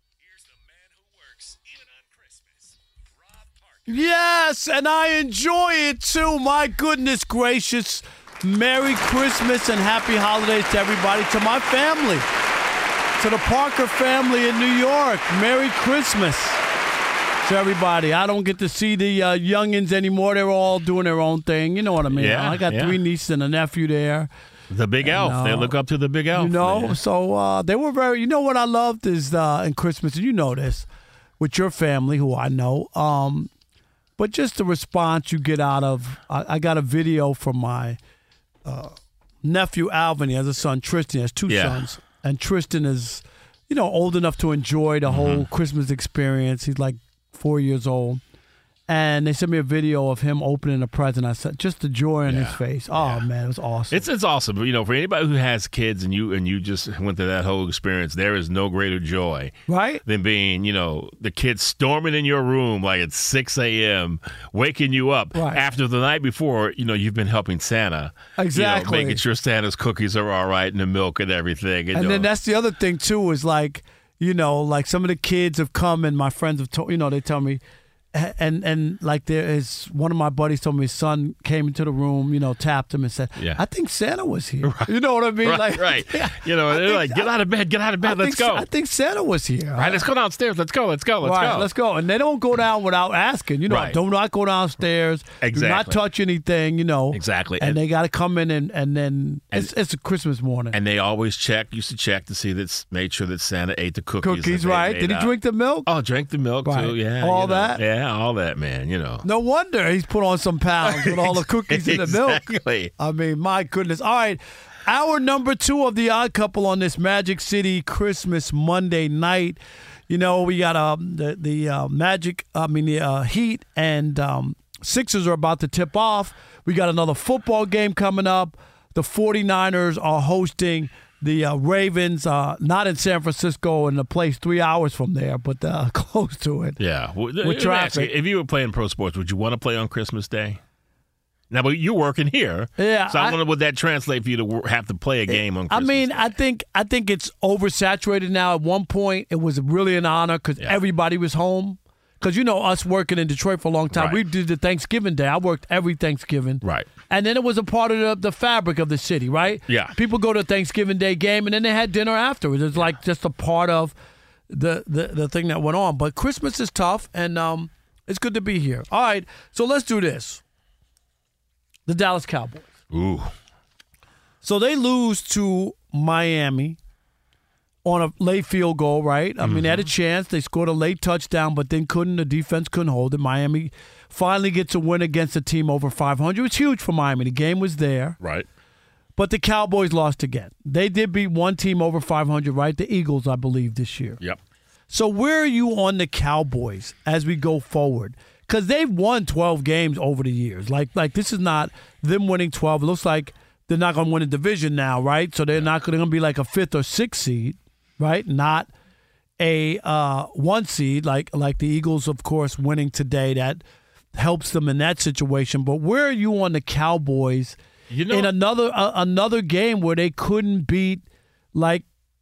D: Yes, and I enjoy it too. My goodness gracious. Merry Christmas and happy holidays to everybody, to my family, to the Parker family in New York. Merry Christmas to everybody. I don't get to see the uh, youngins anymore. They're all doing their own thing. You know what I mean?
F: Yeah,
D: I got
F: yeah.
D: three nieces and a nephew there.
F: The big elf.
D: And, uh,
F: they look up to the big elf.
D: You know,
F: man.
D: so uh, they were very, you know what I loved is uh, in Christmas, and you know this, with your family, who I know, um, but just the response you get out of, I, I got a video from my uh, nephew Alvin. He has a son, Tristan. He has two
F: Yeah.
D: sons. And Tristan is, you know, old enough to enjoy the whole Christmas experience. He's like four years old. And they sent me a video of him opening a present. I said, just the joy on
F: Yeah.
D: his face. Oh,
F: Yeah.
D: man, it was awesome.
F: It's it's awesome. You know, for anybody who has kids and you and you just went through that whole experience, there is no greater joy
D: right?
F: than being, you know, the kids storming in your room like at six a.m., waking you up
D: Right.
F: after the night before, you know, you've been helping Santa.
D: Exactly.
F: You know, making sure Santa's cookies are all right and the milk and everything.
D: And
F: know.
D: then that's the other thing, too, is like, you know, like some of the kids have come and my friends have told, you know, they tell me, and and like there is, one of my buddies told me his son came into the room, you know, tapped him and said,
F: Yeah.
D: I think Santa was here. Right. You know what I mean?
F: Right,
D: like,
F: right.
D: Yeah,
F: You know,
D: I
F: they're
D: think-
F: like, get out of bed, get out of
D: I
F: bed, let's
D: think,
F: go.
D: I think Santa was here.
F: All right, let's go downstairs. Let's go, let's go, let's
D: Right,
F: go.
D: let's go. And they don't go down without asking. You know,
F: Right.
D: do not go downstairs. Do not
F: Exactly.
D: touch anything, you know.
F: Exactly.
D: And,
F: And-
D: they got to come in and, and then
F: And-
D: it's, it's a Christmas morning.
F: And they always check, used to check to see that, made sure that Santa ate the cookies.
D: Cookies,
F: that they
D: right.
F: made
D: Did he
F: out.
D: drink the milk?
F: Oh, drank the milk
D: Right.
F: too. Yeah,
D: All
F: you know.
D: that?
F: Yeah, all that, man. You know.
D: No wonder he's put on some pounds with all the cookies in the milk.
F: Exactly.
D: I mean, my goodness. All right. Hour number two of The Odd Couple on this Magic City Christmas Monday night. You know, we got um, the, the uh, Magic, I mean, the uh, Heat and um, Sixers are about to tip off. We got another football game coming up. The 49ers are hosting the uh, Ravens, uh, not in San Francisco, in a place three hours from there, but uh, close to it.
F: Yeah. Well,
D: With
F: let me ask you,
D: traffic.
F: if you were playing pro sports, would you want to play on Christmas Day? Now, but you're working here.
D: Yeah,
F: So I,
D: I-
F: wonder would that translate for you to wor- have to play a game on
D: I
F: Christmas
D: mean,
F: Day?
D: I think I think it's oversaturated now. At one point, it was really an honor because
F: Yeah.
D: everybody was home. Because, you know, us working in Detroit for a long time,
F: Right.
D: we did the Thanksgiving Day. I worked every Thanksgiving.
F: Right.
D: And then it was a part of the, the fabric of the city, right?
F: Yeah.
D: People go to a Thanksgiving Day game, and then they had dinner afterwards. It's like just a part of the, the, the thing that went on. But Christmas is tough, and um, it's good to be here. All right, so let's do this. The Dallas Cowboys.
F: Ooh.
D: So they lose to Miami on a late field goal, right? I mean, they had a chance. They scored a late touchdown, but then couldn't. The defense couldn't hold it. Miami finally gets a win against a team over five hundred. It was huge for Miami. The game was there.
F: Right.
D: But the Cowboys lost again. They did beat one team over five hundred, right? The Eagles, I believe, this year.
F: Yep.
D: So where are you on the Cowboys as we go forward? Because they've won twelve games over the years. Like, like this is not them winning twelve. It looks like they're not going to win a division now, right? So they're not going to be like a fifth or sixth seed, right? Not a uh, one seed like like the Eagles, of course, winning today. That helps them in that situation. But where are you on the Cowboys
F: You know,
D: in another uh, another game where they couldn't beat like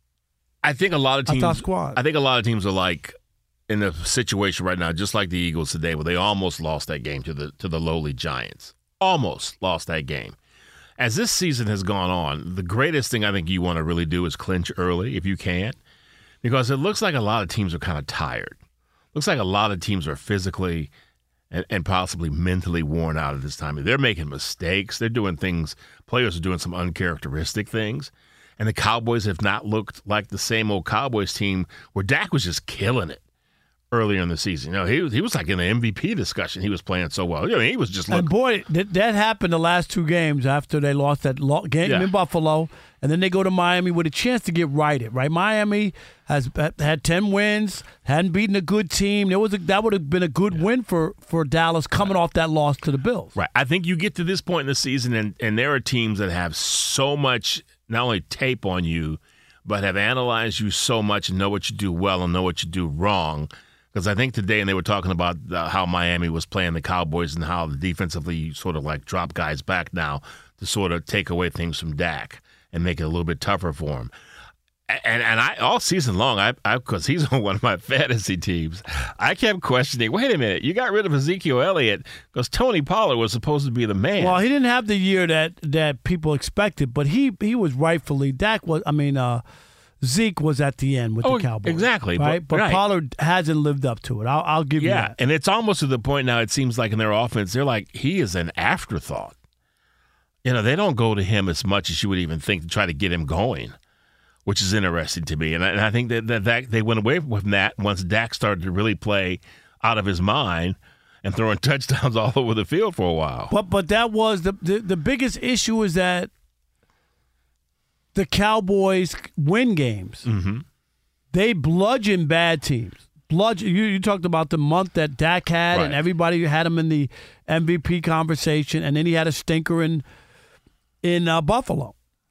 F: I think a lot of
D: a
F: teams.
D: top squad?
F: I think a lot of teams are like in a situation right now, just like the Eagles today, where they almost lost that game to the to the lowly Giants. Almost lost that game. As this season has gone on, the greatest thing I think you want to really do is clinch early if you can, because it looks like a lot of teams are kind of tired. looks like a lot of teams are physically and, and possibly mentally worn out at this time. They're making mistakes. They're doing things. Players are doing some uncharacteristic things. And the Cowboys have not looked like the same old Cowboys team where Dak was just killing it earlier in the season. You know, he was, he was like in the M V P discussion. He was playing so well. You know, he was just looking.
D: And boy, that, that happened the last two games after they lost that lo- game
F: Yeah.
D: in Buffalo. And then they go to Miami with a chance to get righted, right? Miami has had ten wins, hadn't beaten a good team. There was a, that would have been a good win for, for Dallas coming off that loss to the Bills.
F: Right. I think you get to this point in the season, and, and there are teams that have so much, not only tape on you, but have analyzed you so much and know what you do well and know what you do wrong. Because I think today, and they were talking about uh, how Miami was playing the Cowboys and how the defensively sort of like drop guys back now to sort of take away things from Dak and make it a little bit tougher for him. And and I all season long, I because he's on one of my fantasy teams, I kept questioning, wait a minute, you got rid of Ezekiel Elliott because Tony Pollard was supposed to be the man.
D: Well, he didn't have the year that, that people expected, but he he was rightfully, Dak was, I mean, uh, Zeke was at the end with
F: oh,
D: the Cowboys.
F: Exactly.
D: Right?
F: But,
D: But
F: right.
D: Pollard hasn't lived up to it. I'll, I'll give you
F: Yeah,
D: that.
F: and it's almost to the point now, it seems like in their offense, they're like, he is an afterthought. You know, they don't go to him as much as you would even think to try to get him going, which is interesting to me. And I, and I think that, that, that they went away from that once Dak started to really play out of his mind and throwing touchdowns all over the field for a while.
D: But but that was the, the, the biggest issue is that the Cowboys win games.
F: Mm-hmm.
D: They bludgeon bad teams. Bludgeon. You, you talked about the month that Dak had,
F: Right.
D: and everybody had him in the M V P conversation, and then he had a stinker in in uh, Buffalo.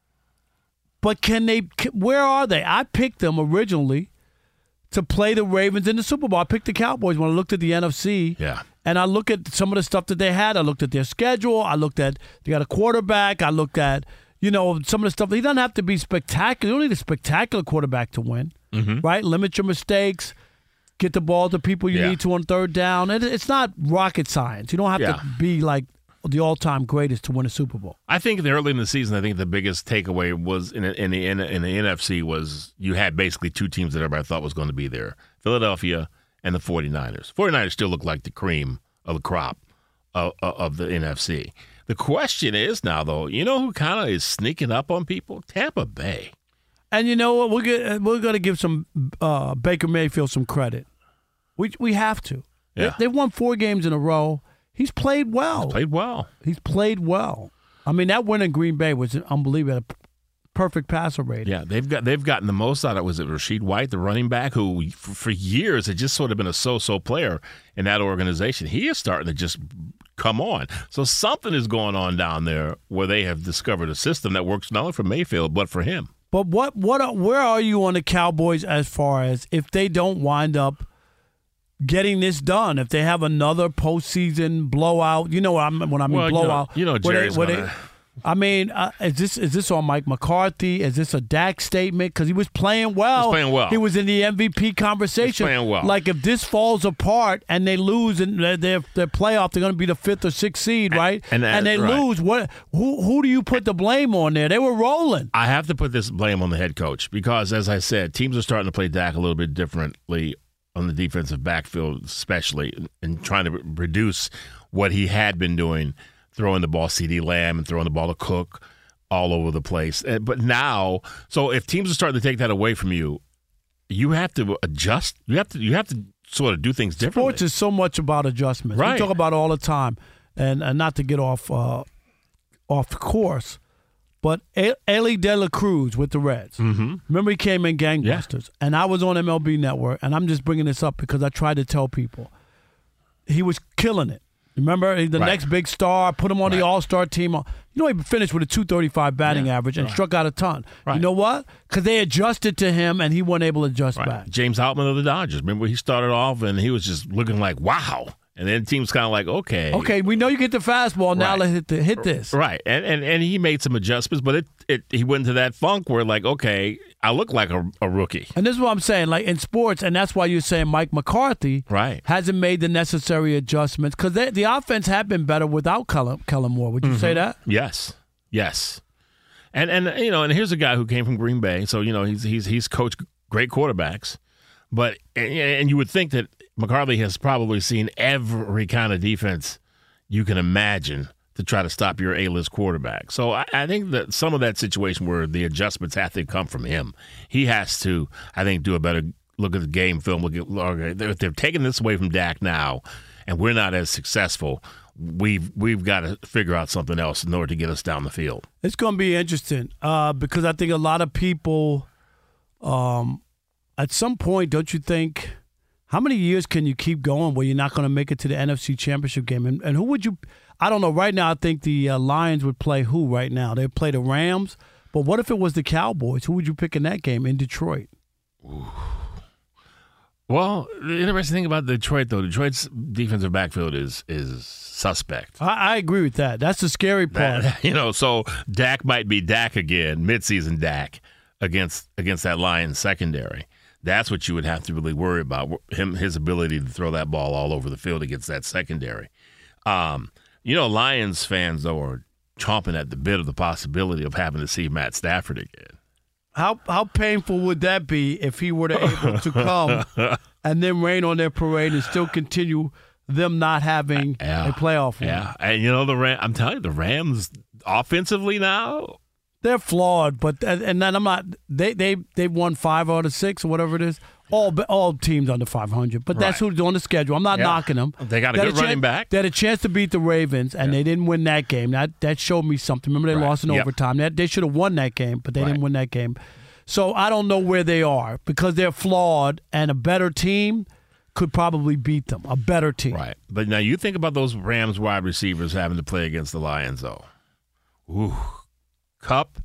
D: But can they? Where are they? I picked them originally to play the Ravens in the Super Bowl. I picked the Cowboys when I looked at the N F C.
F: Yeah.
D: And I look at some of the stuff that they had. I looked at their schedule. I looked at they got a quarterback. I looked at, you know, some of the stuff. He doesn't have to be spectacular. You don't need a spectacular quarterback to win,
F: Mm-hmm.
D: right? Limit your mistakes. Get the ball to people you
F: Yeah.
D: need to on third down. It, it's not rocket science. You don't have
F: Yeah.
D: to be like the all-time greatest to win a Super Bowl.
F: I think the early in the season, I think the biggest takeaway was in, in the in, in the N F C was you had basically two teams that everybody thought was going to be there, Philadelphia and the 49ers. 49ers still look like the cream of the crop of, of the N F C. The question is now, though, you know who kind of is sneaking up on people? Tampa Bay.
D: And you know what? We're get, we're going to give some uh, Baker Mayfield some credit. We we have to.
F: Yeah.
D: They, they've won four games in a row. He's played well.
F: Played well.
D: He's played well. I mean, that win in Green Bay was unbelievable. A perfect passer rating.
F: Yeah, they've got they've gotten the most out of it. Was it Rashid White, the running back, who for, for years had just sort of been a so-so player in that organization. He is starting to just come on. So something is going on down there where they have discovered a system that works not only for Mayfield but for him.
D: But what what are- where are you on the Cowboys as far as if they don't wind up getting this done? If they have another postseason blowout, you know what I mean, when I mean
F: Well, you know-
D: blowout.
F: you know
D: where they-
F: Jerry's
D: where
F: gonna-
D: they- I mean, uh, is this is this on Mike McCarthy? Is this a Dak statement? Because he was playing well.
F: He was playing well.
D: He was in the M V P conversation.
F: playing well.
D: Like if this falls apart and they lose in their their, their playoff, they're going to be the fifth or sixth seed, right?
F: and that-
D: they
F: right.
D: lose. What? Who who do you put the blame on there? They were rolling.
F: I have to put this blame on the head coach because, as I said, teams are starting to play Dak a little bit differently on the defensive backfield, especially, and trying to re- reduce what he had been doing, throwing the ball CeeDee Lamb and throwing the ball to Cook all over the place. Uh, But now, so if teams are starting to take that away from you, you have to adjust. You have to you have to sort of do things differently.
D: Sports is so much about adjustments.
F: Right.
D: We talk about it all the time, and, and not to get off uh, off the course, but E- Ellie De La Cruz with the Reds.
F: Mm-hmm.
D: Remember he came in gangbusters, and I was on M L B Network, and I'm just bringing this up because I tried to tell people he was killing it. Remember the
F: Right.
D: next big star, put him on
F: Right.
D: the All-Star team. You know he finished with a two thirty-five batting
F: Yeah.
D: average and
F: Right.
D: struck out a ton.
F: Right.
D: You know what? Because they adjusted to him, and he wasn't able to adjust
F: Right.
D: back.
F: James Outman of the Dodgers. Remember he started off and he was just looking like, wow. And then the team's kind of like, okay.
D: Okay, we know you get the fastball. Now
F: Right.
D: let's hit, the, hit this.
F: Right. And, and and he made some adjustments, but it, it he went into that funk where, like, okay, I look like a, a rookie.
D: And this is what I'm saying, like in sports, and that's why you're saying Mike McCarthy
F: Right.
D: hasn't made the necessary adjustments because the offense had been better without Kellen, Kellen Moore. Would you
F: Mm-hmm.
D: say that?
F: Yes. Yes. And and you know, and here's a guy who came from Green Bay, so you know he's he's he's coached great quarterbacks, but and, and you would think that McCarthy has probably seen every kind of defense you can imagine to try to stop your A-list quarterback. So I, I think that some of that situation where the adjustments have to come from him, he has to, I think, do a better look at the game film. Look at, okay, they're, they're taking this away from Dak now, and we're not as successful. We've we've got to figure out something else in order to get us down the field.
D: It's going to be interesting uh, because I think a lot of people, um, at some point, don't you think, how many years can you keep going where you're not going to make it to the N F C Championship game? And, and who would you – I don't know. Right now I think the uh, Lions would play who right now? They play the Rams. But what if it was the Cowboys? Who would you pick in that game in Detroit?
F: Ooh. Well, the interesting thing about Detroit, though, Detroit's defensive backfield is is suspect.
D: I, I agree with that. That's the scary part.
F: That, you know, so Dak might be Dak again, midseason Dak, against against that Lions secondary. That's what you would have to really worry about, him his ability to throw that ball all over the field against that secondary. Um, you know, Lions fans, though, are chomping at the bit of the possibility of having to see Matt Stafford again.
D: How how painful would that be if he were to able to come and then rain on their parade and still continue them not having
F: yeah.
D: a playoff win?
F: Yeah, and you know the Ram, I'm telling you, the Rams offensively now,
D: they're flawed. But and then I'm not. They they they won five out of six or whatever it is. All all teams under five hundred, but that's
F: right.
D: who's on the schedule. I'm not
F: yeah.
D: knocking them.
F: They got a
D: they
F: good
D: a
F: running
D: chance,
F: back.
D: They had a chance to beat the Ravens, and
F: yeah.
D: they didn't win that game. That that showed me something. Remember, they
F: right.
D: lost in
F: yep.
D: overtime. They, they should have won that game, but they
F: right.
D: didn't win that game. So I don't know where they are because they're flawed, and a better team could probably beat them. A better team.
F: Right. But now you think about those Rams wide receivers having to play against the Lions, though. Ooh. Kupp,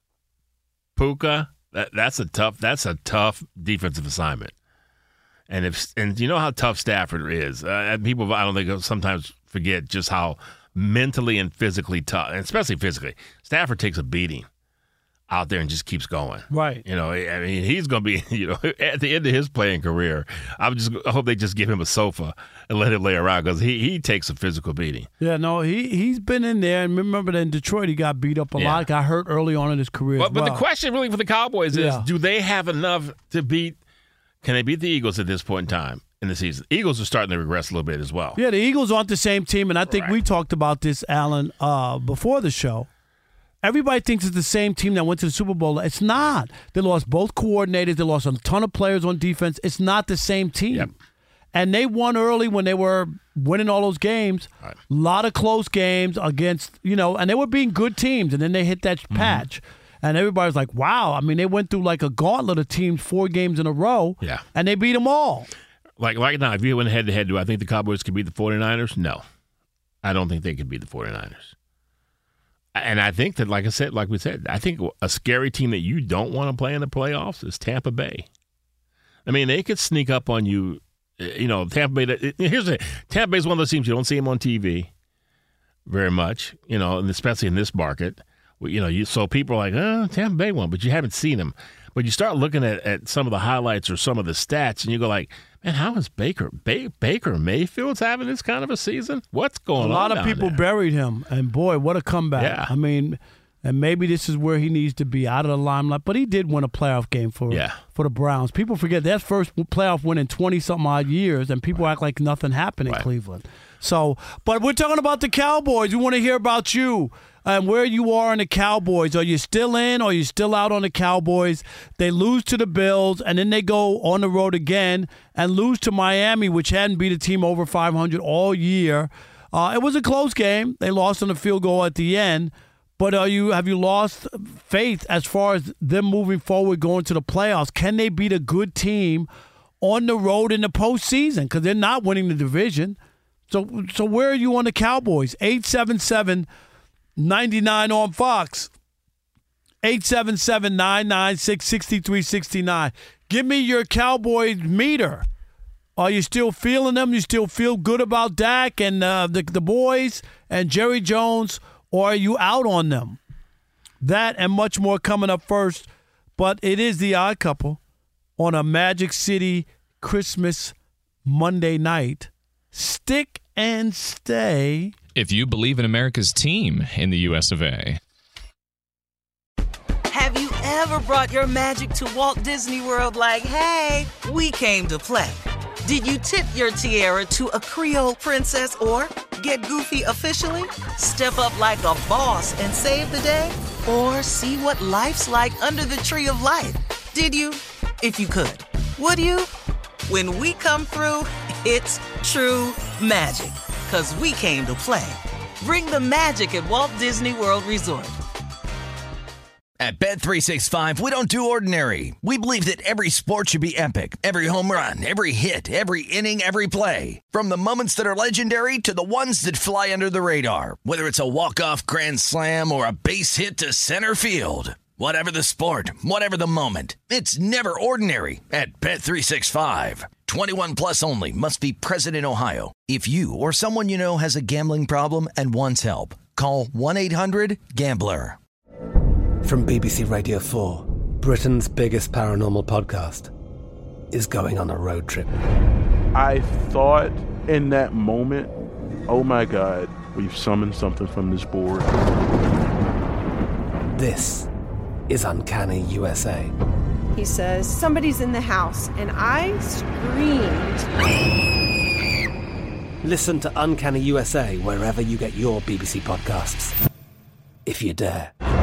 F: Puka, that, that's a tough that's a tough defensive assignment. And if and you know how tough Stafford is. Uh, people, I don't think, sometimes forget just how mentally and physically tough, and especially physically. Stafford takes a beating out there and just keeps going.
D: Right.
F: You know, I mean, he's going to be, you know, at the end of his playing career, I would just I hope they just give him a sofa and let him lay around because he, he takes a physical beating.
D: Yeah, no, he, he's been in there. And remember that in Detroit, he got beat up a
F: yeah.
D: lot. Got hurt early on in his career
F: But,
D: as well.
F: but the question really for the Cowboys is,
D: yeah.
F: do they have enough to beat, can they beat the Eagles at this point in time in the season? Eagles are starting to regress a little bit as well.
D: Yeah, the Eagles aren't the same team, and I think
F: right.
D: we talked about this, Alan, uh, before the show. Everybody thinks it's the same team that went to the Super Bowl. It's not. They lost both coordinators. They lost a ton of players on defense. It's not the same team.
F: Yep.
D: And they won early when they were winning all those games. A right. lot of close games against, you know, and they were being good teams. And then they hit that mm-hmm. patch. And everybody's like, wow. I mean, they went through like a gauntlet of teams four games in a row.
F: Yeah.
D: And they beat them all.
F: Like right now, if you went head-to-head, do I think the Cowboys could beat the 49ers? No. I don't think they could beat the 49ers. And I think that, like I said, like we said, I think a scary team that you don't want to play in the playoffs is Tampa Bay. I mean, they could sneak up on you. You know, Tampa Bay. Here's the Tampa Bay is one of those teams you don't see them on T V very much. You know, and especially in this market. You know, you so people are like, oh, Tampa Bay won, but you haven't seen them. But you start looking at, at some of the highlights or some of the stats, and you go like, man, how is Baker ba- Baker Mayfield's having this kind of a season? What's going on?
D: A lot
F: on
D: of people
F: there?
D: buried him, and boy, what a comeback!
F: Yeah.
D: I mean, and maybe this is where he needs to be, out of the limelight. But he did win a playoff game for
F: yeah.
D: for the Browns. People forget that's first playoff win in twenty something odd years, and people right. act like nothing happened in
F: right.
D: Cleveland. So, but we're talking about the Cowboys. We want to hear about you and where you are in the Cowboys. Are you still in or are you still out on the Cowboys? They lose to the Bills, and then they go on the road again and lose to Miami, which hadn't beat a team over five hundred all year. Uh, it was a close game. They lost on a field goal at the end. But are you have you lost faith as far as them moving forward, going to the playoffs? Can they beat a good team on the road in the postseason? Because they're not winning the division. So, so where are you on the Cowboys? eight seven seven, nine nine on Fox. eight seven seven, nine nine six, six three six nine. Give me your Cowboys meter. Are you still feeling them? You still feel good about Dak and uh, the, the boys and Jerry Jones? Or are you out on them? That and much more coming up first. But it is the Odd Couple on a Magic City Christmas Monday night. Stick and stay.
G: If you believe in America's team in the U S of A.
A: Have you ever brought your magic to Walt Disney World like, hey, we came to play? Did you tip your tiara to a Creole princess or get goofy officially? Step up like a boss and save the day? Or see what life's like under the tree of life? Did you? If you could. Would you? When we come through, it's true magic. 'Cause we came to play. Bring the magic at Walt Disney World Resort.
C: At Bet three sixty-five, we don't do ordinary. We believe that every sport should be epic. Every home run, every hit, every inning, every play. From the moments that are legendary to the ones that fly under the radar. Whether it's a walk-off grand slam or a base hit to center field. Whatever the sport, whatever the moment. It's never ordinary at Bet three sixty-five. twenty-one plus only. Must be present in Ohio. If you or someone you know has a gambling problem and wants help, call one eight hundred gambler.
J: From B B C Radio four, Britain's biggest paranormal podcast is going on a road trip.
K: I thought in that moment, oh my God, we've summoned something from this board.
J: This is Uncanny U S A.
L: He says, somebody's in the house, and I screamed.
J: Listen to Uncanny U S A wherever you get your B B C podcasts, if you dare.